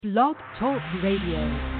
Blog Talk Radio.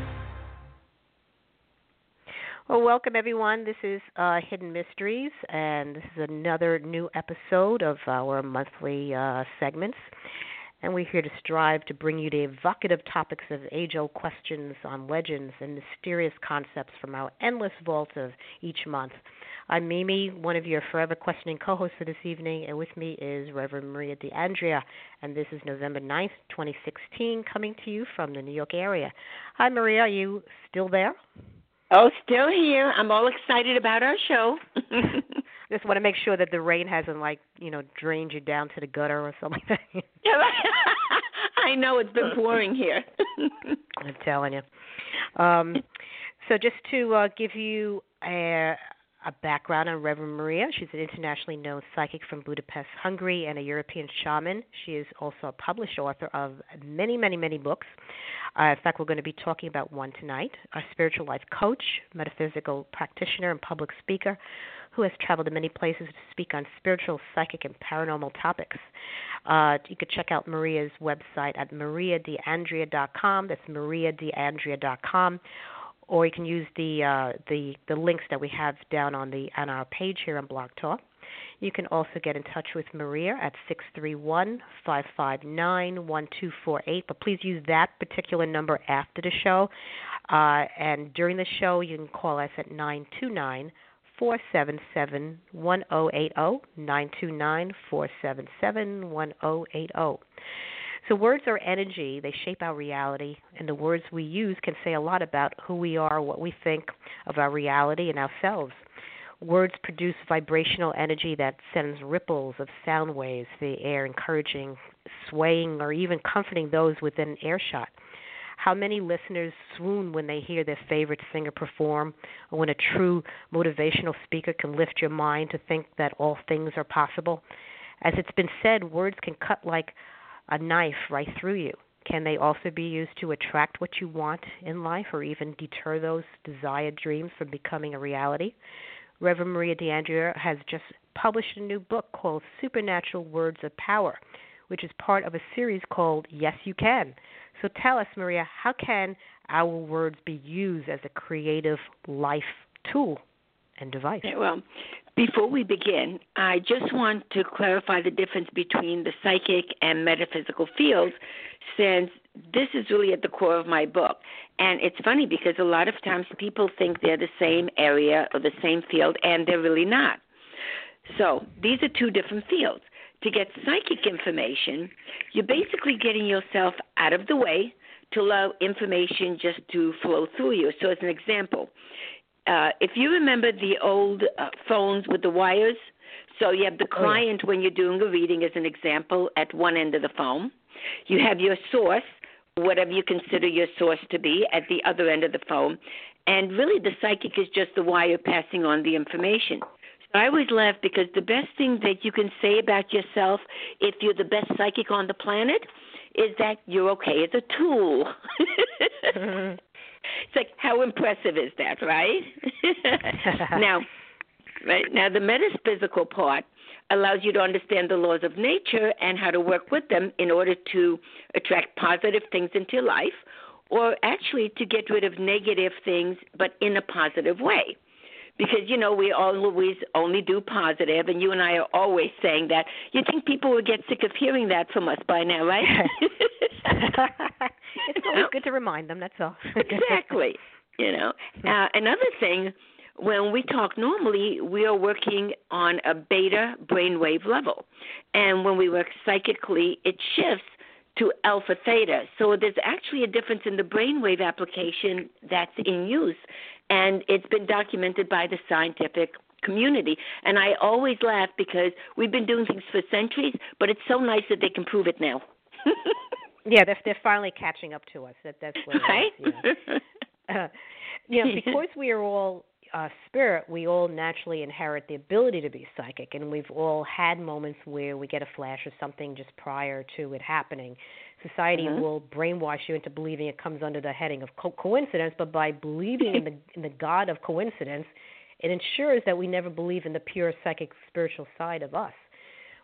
Well, welcome everyone. This is Hidden Mysteries, and this is another new episode of our monthly segments. And we're here to strive to bring you the evocative topics of age-old questions on legends and mysterious concepts from our endless vault of each month. I'm Mimi, one of your forever questioning co-hosts for this evening, and with me is Reverend Maria DeAndrea, and this is November 9th, 2016, coming to you from the New York area. Hi, Maria. Are you still there? Oh, still here. I'm all excited about our show. Just want to make sure that the rain hasn't, drained you down to the gutter or something like that. I know. It's been pouring here. I'm telling you. So just to give you a background on Reverend Maria, she's an internationally known psychic from Budapest, Hungary, and a European shaman. She is also a published author of many, many, many books. In fact, we're going to be talking about one tonight, a spiritual life coach, metaphysical practitioner, and public speaker who has traveled to many places to speak on spiritual, psychic, and paranormal topics. You could check out Maria's website at mariadeandrea.com. That's mariadeandrea.com. Or you can use the links that we have down on our page here on Blog Talk. You can also get in touch with Maria at 631-559-1248, but please use that particular number after the show. And during the show, you can call us at 929-477-1080, 929-477-1080. So words are energy. They shape our reality, and the words we use can say a lot about who we are, what we think of our reality and ourselves. Words produce vibrational energy that sends ripples of sound waves through the air, encouraging, swaying, or even comforting those within earshot. How many listeners swoon when they hear their favorite singer perform, or when a true motivational speaker can lift your mind to think that all things are possible? As it's been said, words can cut like a knife right through you. Can they also be used to attract what you want in life, or even deter those desired dreams from becoming a reality? Reverend Maria DeAndrea has just published a new book called Supernatural Words of Power, which is part of a series called Yes, You Can. So tell us, Maria, how can our words be used as a creative life tool and device? Yeah, well, before we begin, I just want to clarify the difference between the psychic and metaphysical fields, since this is really at the core of my book. And it's funny because a lot of times people think they're the same area or the same field, and they're really not. So these are two different fields. To get psychic information, you're basically getting yourself out of the way to allow information just to flow through you. So as an example, if you remember the old phones with the wires, so you have the client when you're doing a reading as an example at one end of the phone. You have your source, whatever you consider your source to be, at the other end of the phone. And really the psychic is just the wire passing on the information. So I always laugh because the best thing that you can say about yourself, if you're the best psychic on the planet, is that you're okay as a tool. It's like, how impressive is that, right? Now, the metaphysical part allows you to understand the laws of nature and how to work with them in order to attract positive things into your life, or actually to get rid of negative things, but in a positive way. Because, we always only do positive, and you and I are always saying that. You think people would get sick of hearing that from us by now, right? It's always good to remind them, that's all. Exactly. Another thing, when we talk normally, we are working on a beta brainwave level. And when we work psychically, it shifts to alpha theta. So there's actually a difference in the brainwave application that's in use. And it's been documented by the scientific community. And I always laugh because we've been doing things for centuries, but it's so nice that they can prove it now. Yeah, they're finally catching up to us. That's what right? It is. Because we are all spirit, we all naturally inherit the ability to be psychic, and we've all had moments where we get a flash of something just prior to it happening. Society will brainwash you into believing it comes under the heading of coincidence, but by believing in the God of coincidence, it ensures that we never believe in the pure psychic spiritual side of us.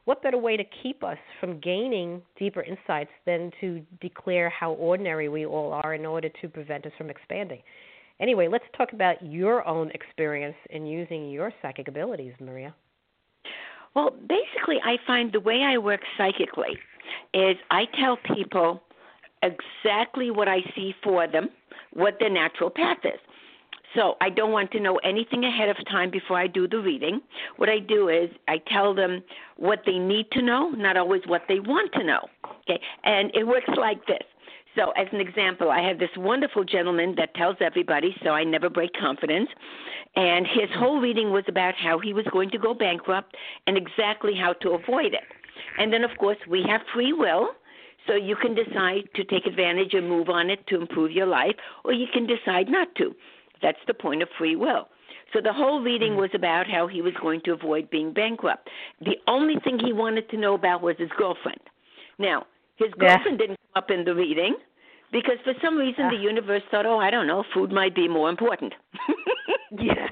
what better way to keep us from gaining deeper insights than to declare how ordinary we all are in order to prevent us from expanding? Anyway, let's talk about your own experience in using your psychic abilities, Maria. Well, basically, I find the way I work psychically is I tell people exactly what I see for them, what their natural path is. So I don't want to know anything ahead of time before I do the reading. What I do is I tell them what they need to know, not always what they want to know. Okay, and it works like this. So as an example, I have this wonderful gentleman that tells everybody, so I never break confidence, and his whole reading was about how he was going to go bankrupt and exactly how to avoid it. And then, of course, we have free will, so you can decide to take advantage and move on it to improve your life, or you can decide not to. That's the point of free will. So the whole reading was about how he was going to avoid being bankrupt. The only thing he wanted to know about was his girlfriend. Now, his girlfriend didn't come up in the reading because for some reason the universe thought, I don't know, food might be more important. Yeah.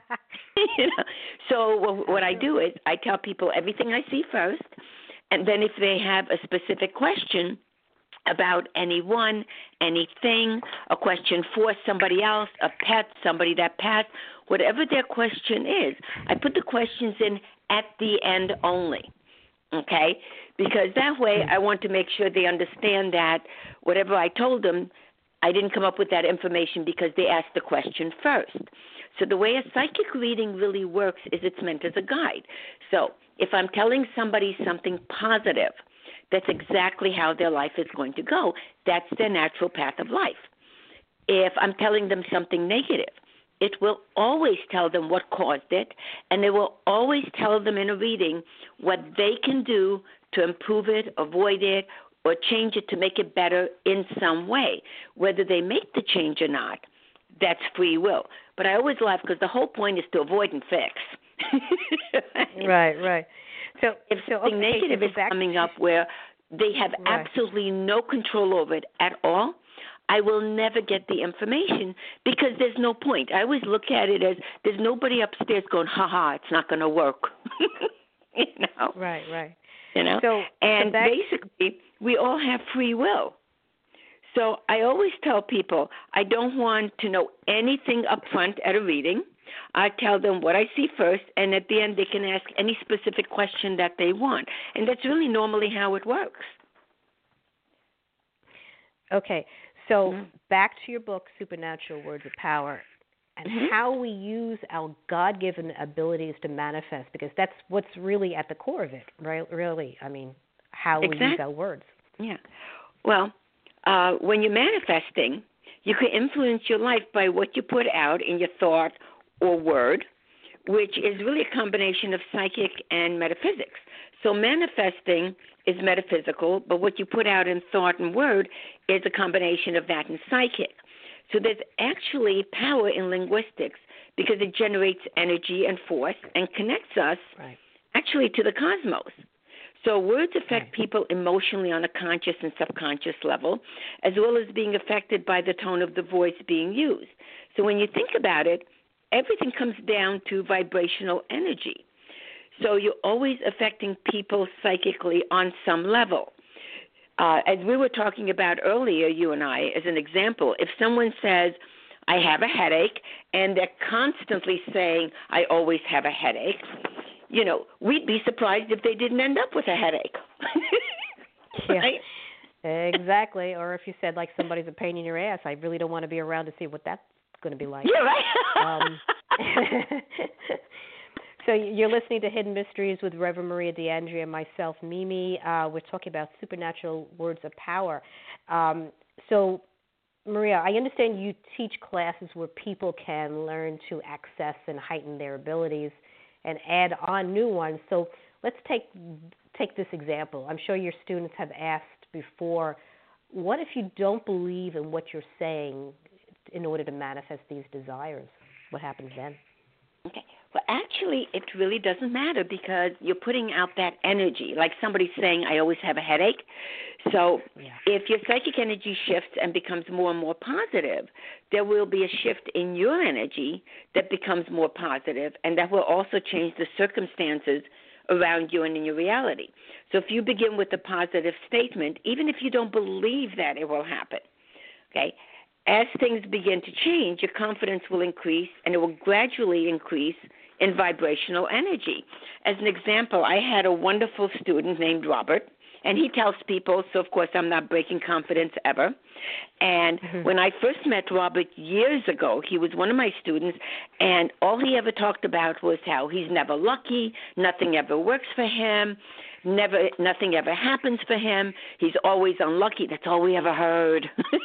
So what I do is I tell people everything I see first, and then if they have a specific question about anyone, anything, a question for somebody else, a pet, somebody that passed, whatever their question is, I put the questions in at the end only, okay? Because that way I want to make sure they understand that whatever I told them, I didn't come up with that information because they asked the question first. So the way a psychic reading really works is it's meant as a guide. So if I'm telling somebody something positive, that's exactly how their life is going to go. That's their natural path of life. If I'm telling them something negative, it will always tell them what caused it, and it will always tell them in a reading what they can do to improve it, avoid it, or change it to make it better in some way. Whether they make the change or not, that's free will. But I always laugh because the whole point is to avoid and fix. Right. So if something negative is coming up where they have absolutely no control over it at all, I will never get the information because there's no point. I always look at it as there's nobody upstairs going, it's not going to work. You know? Right. You know? And basically, we all have free will. So I always tell people I don't want to know anything up front at a reading. I tell them what I see first, and at the end they can ask any specific question that they want. And that's really normally how it works. Okay, so back to your book, Supernatural Words of Power, and how we use our God-given abilities to manifest, because that's what's really at the core of it, right? Really, I mean, how we use our words. Yeah. Well, when you're manifesting, you can influence your life by what you put out in your thought or word, which is really a combination of psychic and metaphysics. So manifesting is metaphysical, but what you put out in thought and word is a combination of that and psychic. So there's actually power in linguistics because it generates energy and force and connects us actually to the cosmos. So words affect people emotionally on a conscious and subconscious level, as well as being affected by the tone of the voice being used. So when you think about it, everything comes down to vibrational energy. So you're always affecting people psychically on some level. As we were talking about earlier, you and I, as an example, if someone says, I have a headache, and they're constantly saying, I always have a headache, you know, we'd be surprised if they didn't end up with a headache. Right? Exactly. Or if you said, like, somebody's a pain in your ass, I really don't want to be around to see what that's going to be like. Yeah, right. So you're listening to Hidden Mysteries with Reverend Maria D'Andrea and myself, Mimi. We're talking about supernatural words of power. So, Maria, I understand you teach classes where people can learn to access and heighten their abilities and add on new ones. So let's take this example. I'm sure your students have asked before, what if you don't believe in what you're saying in order to manifest these desires? What happens then? Okay. Well, actually, it really doesn't matter because you're putting out that energy. Like somebody saying, I always have a headache. So if your psychic energy shifts and becomes more and more positive, there will be a shift in your energy that becomes more positive, and that will also change the circumstances around you and in your reality. So if you begin with a positive statement, even if you don't believe that it will happen, okay, as things begin to change, your confidence will increase, and it will gradually increase in vibrational energy. As an example, I had a wonderful student named Robert, and he tells people, so of course I'm not breaking confidence ever. And when I first met Robert years ago, he was one of my students, and all he ever talked about was how he's never lucky, nothing ever works for him, nothing ever happens for him, he's always unlucky. That's all we ever heard.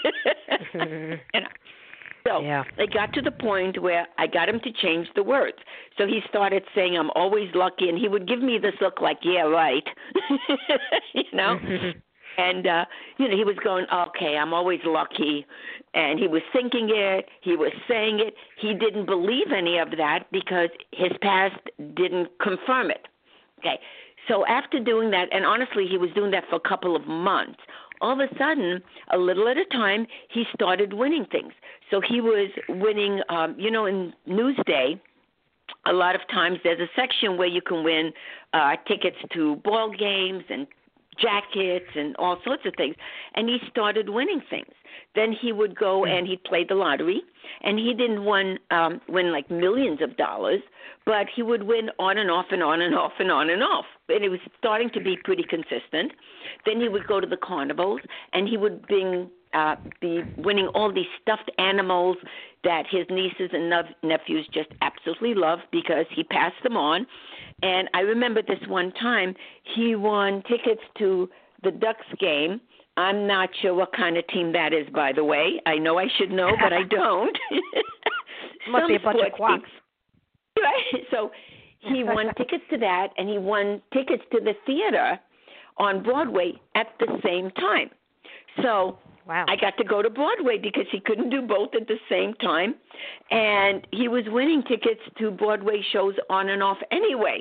So I got to the point where I got him to change the words. So he started saying, I'm always lucky, and he would give me this look like, yeah, right, you know. And, he was going, okay, I'm always lucky. And he was thinking it. He was saying it. He didn't believe any of that because his past didn't confirm it. Okay. So after doing that, and honestly, he was doing that for a couple of months, all of a sudden, a little at a time, he started winning things. So he was winning, in Newsday, a lot of times there's a section where you can win tickets to ball games and jackets and all sorts of things. And he started winning things. Then he would go and he'd play the lottery, and he didn't win like millions of dollars, but he would win on and off and on and off and on and off. And it was starting to be pretty consistent. Then he would go to the carnivals, and he would be winning all these stuffed animals that his nieces and nephews just absolutely loved because he passed them on. And I remember this one time he won tickets to the Ducks game. I'm not sure what kind of team that is, by the way. I know I should know, but I don't. Must be a bunch of quacks. Right? So he won tickets to that, and he won tickets to the theater on Broadway at the same time. So I got to go to Broadway because he couldn't do both at the same time. And he was winning tickets to Broadway shows on and off anyway.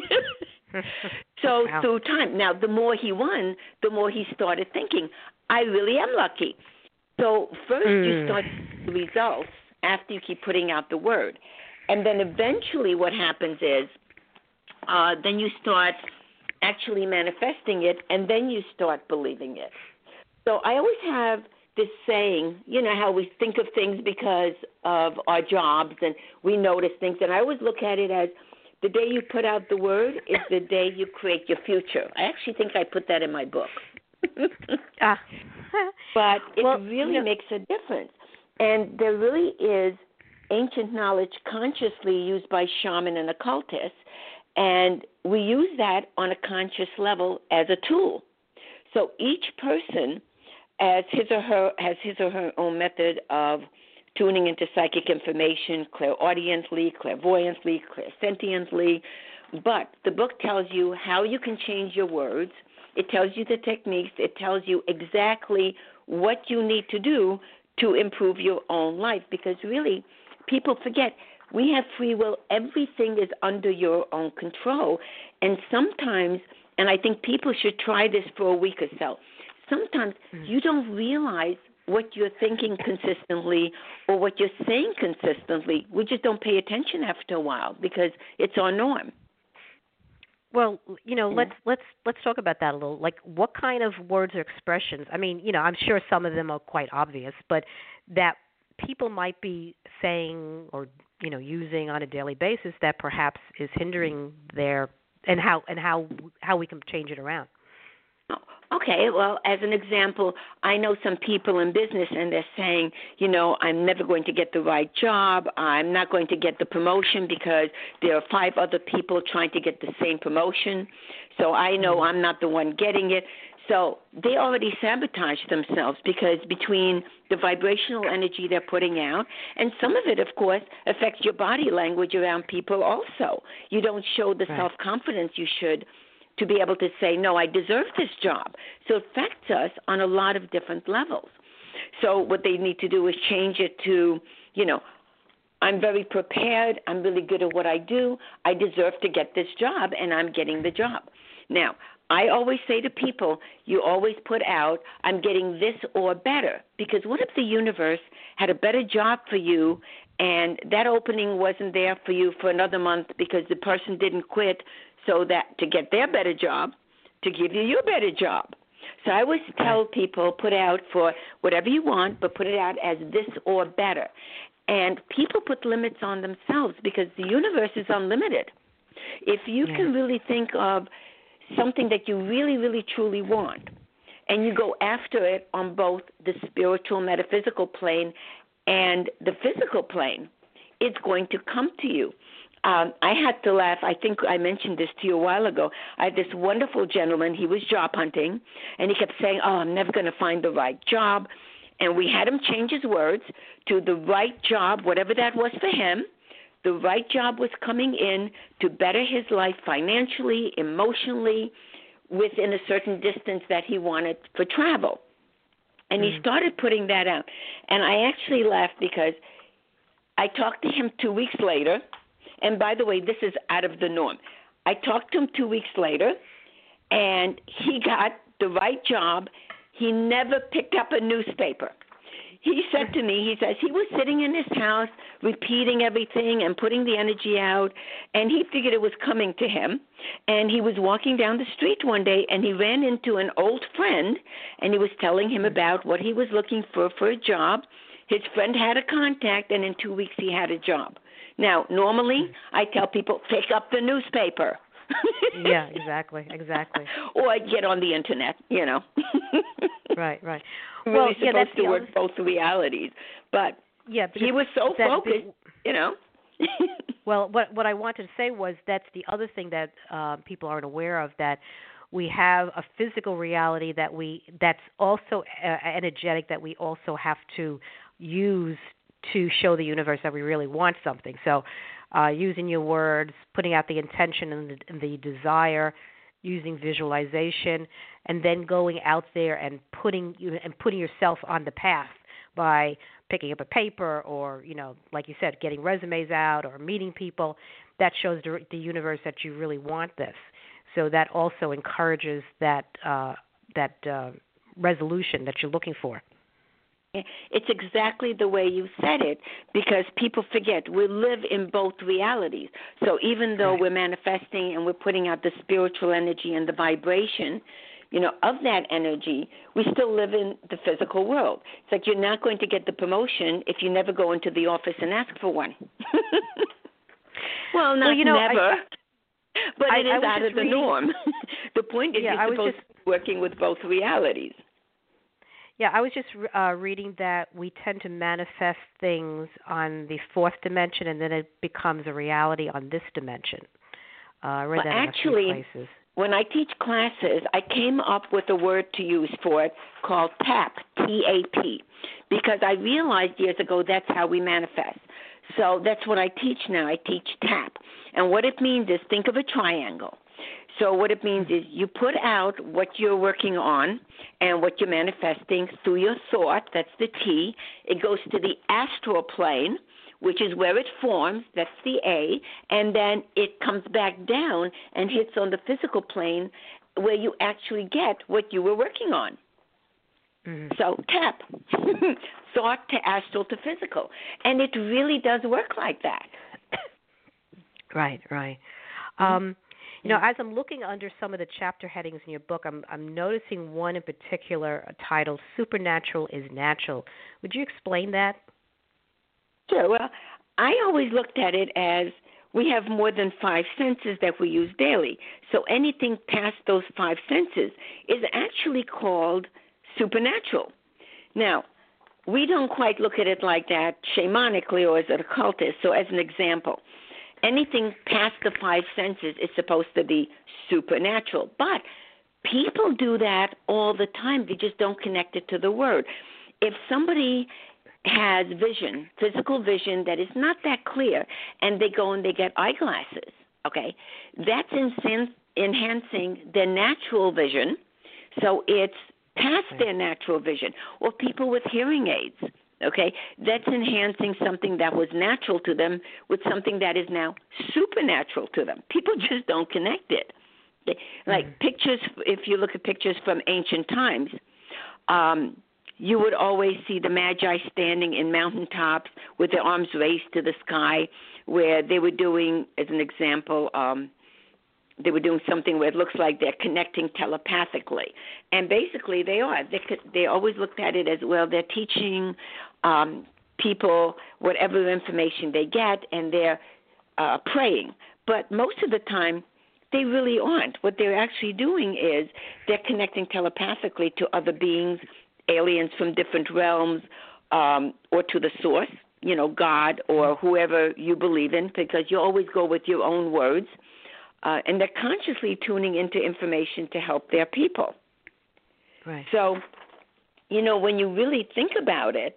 So through time. Now, the more he won, the more he started thinking, I really am lucky. So first you start the results after you keep putting out the word. And then eventually what happens is then you start actually manifesting it, and then you start believing it. So I always have this saying, how we think of things because of our jobs and we notice things. And I always look at it as the day you put out the word is the day you create your future. I actually think I put that in my book. But it really makes a difference. And there really is ancient knowledge consciously used by shaman and occultists, and we use that on a conscious level as a tool. So each person has his or her own method of tuning into psychic information, clairaudiently, clairvoyantly, clairsentiently. But the book tells you how you can change your words. It tells you the techniques. It tells you exactly what you need to do to improve your own life, because really people forget we have free will. Everything is under your own control. And sometimes, and I think people should try this for a week or so, sometimes you don't realize what you're thinking consistently or what you're saying consistently. We just don't pay attention after a while because it's our norm. Well, let's talk about that a little. Like, what kind of words or expressions? I mean, I'm sure some of them are quite obvious, but that people might be saying or using on a daily basis that perhaps is hindering their and how we can change it around. Okay, well, as an example, I know some people in business and they're saying, I'm never going to get the right job. I'm not going to get the promotion because there are 5 other people trying to get the same promotion. So I know I'm not the one getting it. So they already sabotage themselves because between the vibrational energy they're putting out, and some of it, of course, affects your body language around people also. You don't show the self-confidence you should to be able to say, no, I deserve this job. So it affects us on a lot of different levels. So what they need to do is change it to, I'm very prepared, I'm really good at what I do, I deserve to get this job, and I'm getting the job. Now, I always say to people, you always put out, I'm getting this or better, because what if the universe had a better job for you and that opening wasn't there for you for another month because the person didn't quit, so that to get their better job, to give you your better job. So I always tell people, put out for whatever you want, but put it out as this or better. And people put limits on themselves because the universe is unlimited. If you can really think of something that you really, really, truly want, and you go after it on both the spiritual, metaphysical plane and the physical plane, it's going to come to you. I had to laugh. I think I mentioned this to you a while ago. I had this wonderful gentleman. He was job hunting, and he kept saying, I'm never going to find the right job. And we had him change his words to the right job, whatever that was for him. The right job was coming in to better his life financially, emotionally, within a certain distance that he wanted for travel. And he started putting that out. And I actually laughed because I talked to him 2 weeks later. And by the way, this is out of the norm. I talked to him 2 weeks later, and he got the right job. He never picked up a newspaper. He said to me, he says he was sitting in his house repeating everything and putting the energy out, and he figured it was coming to him. And he was walking down the street one day, and he ran into an old friend, and he was telling him about what he was looking for a job. His friend had a contact, and in 2 weeks he had a job. Now, normally I tell people, pick up the newspaper. Yeah, exactly. Or get on the internet, Right. Really Well, supposed to work both realities. But he was so focused, Well, what I wanted to say was that's the other thing that people aren't aware of, that we have a physical reality that's also energetic, that we also have to use to show the universe that we really want something. So using your words, putting out the intention and the desire, using visualization, and then going out there and putting yourself on the path by picking up a paper or, like you said, getting resumes out or meeting people. That shows the universe that you really want this. So that also encourages that resolution that you're looking for. It's exactly the way you said it, because people forget we live in both realities. So even though we're manifesting and we're putting out the spiritual energy and the vibration, of that energy, we still live in the physical world. It's like you're not going to get the promotion if you never go into the office and ask for one. Never. But it is out of the norm. The point is you're supposed to be working with both realities. Yeah, I was just reading that we tend to manifest things on the fourth dimension, and then it becomes a reality on this dimension. I read that in a few places. When I teach classes, I came up with a word to use for it called TAP, T-A-P, because I realized years ago that's how we manifest. So that's what I teach now. I teach TAP. And what it means is, think of a triangle. So what it means is you put out what you're working on and what you're manifesting through your thought. That's the T. It goes to the astral plane, which is where it forms. That's the A. And then it comes back down and hits on the physical plane where you actually get what you were working on. So TAP, thought to astral to physical. And it really does work like that. Right. As I'm looking under some of the chapter headings in your book, I'm noticing one in particular titled Supernatural is Natural. Would you explain that? Sure. Well, I always looked at it as we have more than 5 senses that we use daily. So anything past those 5 senses is actually called supernatural. Now, we don't quite look at it like that shamanically or as an occultist. So as an example, anything past the 5 senses is supposed to be supernatural. But people do that all the time. They just don't connect it to the word. If somebody has vision, physical vision that is not that clear, and they go and they get eyeglasses, okay, that's enhancing their natural vision. So it's past their natural vision. Or people with hearing aids. Okay, that's enhancing something that was natural to them with something that is now supernatural to them. People just don't connect it. Like pictures, if you look at pictures from ancient times, you would always see the Magi standing in mountaintops with their arms raised to the sky, where they were doing, as an example, they were doing something where it looks like they're connecting telepathically. And basically they are. They always looked at it as, well, they're teaching people whatever information they get, and they're praying. But most of the time, they really aren't. What they're actually doing is they're connecting telepathically to other beings, aliens from different realms, or to the source, God or whoever you believe in, because you always go with your own words. And they're consciously tuning into information to help their people. Right. So, when you really think about it,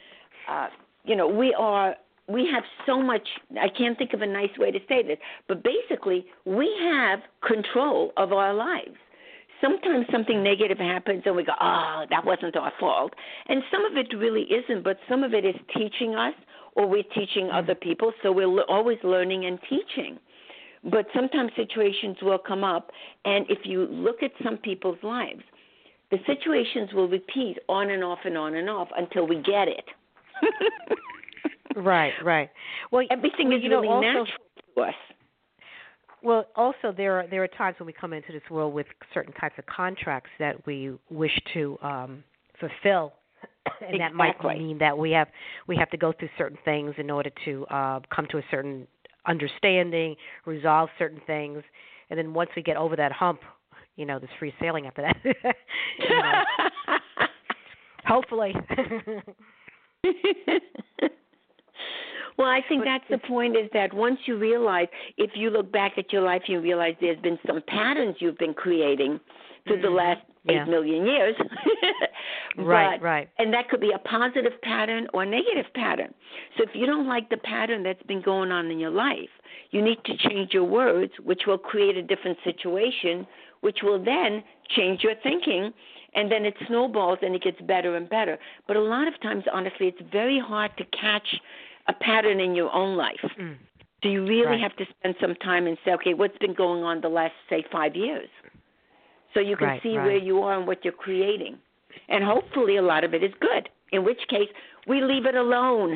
we have so much, I can't think of a nice way to say this, but basically we have control of our lives. Sometimes something negative happens and we go, that wasn't our fault. And some of it really isn't, but some of it is teaching us, or we're teaching other people, so we're always learning and teaching. But sometimes situations will come up, and if you look at some people's lives, the situations will repeat on and off and on and off until we get it. Right. Well, everything is really also, natural to us. Well, also there are times when we come into this world with certain types of contracts that we wish to fulfill, and exactly. That might mean that we have to go through certain things in order to come to a certain understanding, resolve certain things, and then once we get over that hump, there's free sailing after that. Hopefully. Well, I think that's the point, is that once you realize, if you look back at your life, you realize there's been some patterns you've been creating through the last 8 million years. Right. And that could be a positive pattern or a negative pattern. So if you don't like the pattern that's been going on in your life, you need to change your words, which will create a different situation, which will then change your thinking, and then it snowballs and it gets better and better. But a lot of times, honestly, it's very hard to catch a pattern in your own life. So you really have to spend some time and say, okay, what's been going on the last, say, 5 years? So you can see where you are and what you're creating. And hopefully a lot of it is good, in which case we leave it alone.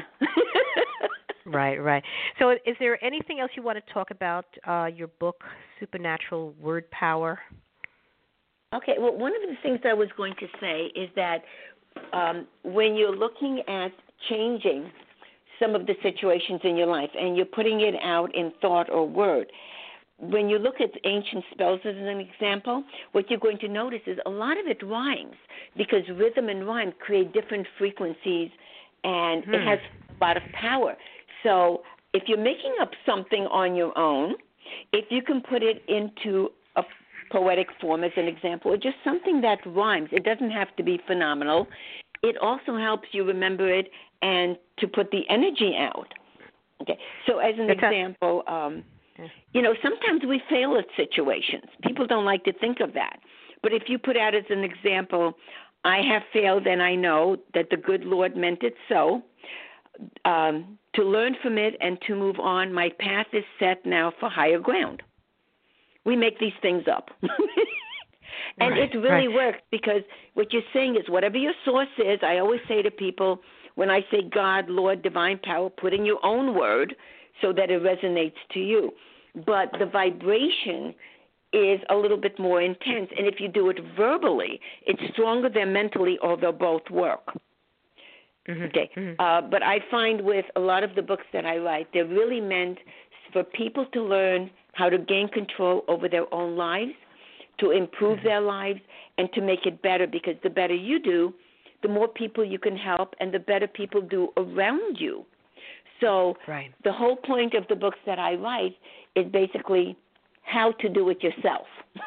Right. So is there anything else you want to talk about your book, Supernatural Word Power? Okay, well, one of the things I was going to say is that when you're looking at changing some of the situations in your life and you're putting it out in thought or word, when you look at ancient spells as an example, what you're going to notice is a lot of it rhymes, because rhythm and rhyme create different frequencies, and it has a lot of power. So if you're making up something on your own, if you can put it into a poetic form as an example, or just something that rhymes, it doesn't have to be phenomenal. It also helps you remember it and to put the energy out. Okay, so as an example, sometimes we fail at situations. People don't like to think of that. But if you put out as an example, I have failed and I know that the good Lord meant it so. To learn from it and to move on, my path is set now for higher ground. We make these things up. And it really works, because what you're saying is whatever your source is, I always say to people, when I say God, Lord, divine power, put in your own word so that it resonates to you. But the vibration is a little bit more intense. And if you do it verbally, it's stronger than mentally, or they'll both work. Okay. But I find with a lot of the books that I write, they're really meant for people to learn how to gain control over their own lives, to improve their lives, and to make it better, because the better you do, the more people you can help, and the better people do around you. So the whole point of the books that I write is basically how to do it yourself.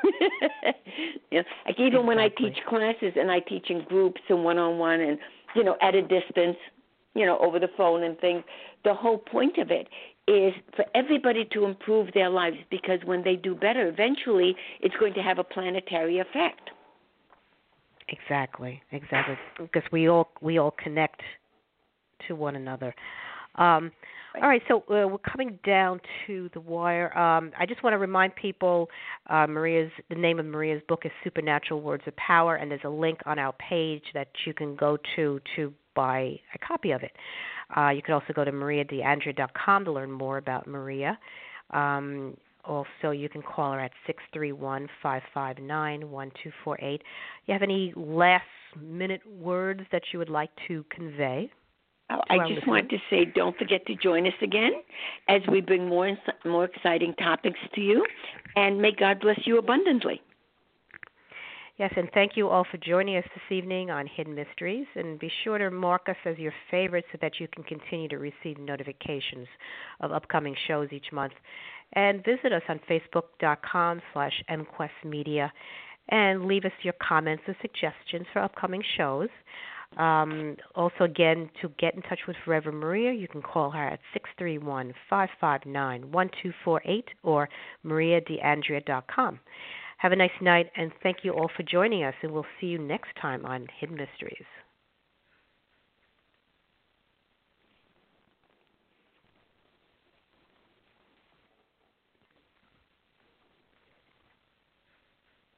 Like even when I teach classes, and I teach in groups and one-on-one and, at a distance, over the phone and things, the whole point of it is for everybody to improve their lives, because when they do better, eventually it's going to have a planetary effect. Exactly. Because we all connect to one another. All right, so we're coming down to the wire. I just want to remind people, the name of Maria's book is Supernatural Words of Power, and there's a link on our page that you can go to buy a copy of it. You can also go to mariadeandrea.com to learn more about Maria. Also, you can call her at 631-559-1248. You have any last-minute words that you would like to convey? I just want to say don't forget to join us again as we bring more exciting topics to you, and may God bless you abundantly. Yes, and thank you all for joining us this evening on Hidden Mysteries, and be sure to mark us as your favorite so that you can continue to receive notifications of upcoming shows each month. And visit us on Facebook.com/MQuestMedia and leave us your comments and suggestions for upcoming shows. Also, again, to get in touch with Reverend Maria, you can call her at 631-559-1248 or mariadeandrea.com. Have a nice night, and thank you all for joining us, and we'll see you next time on Hidden Mysteries.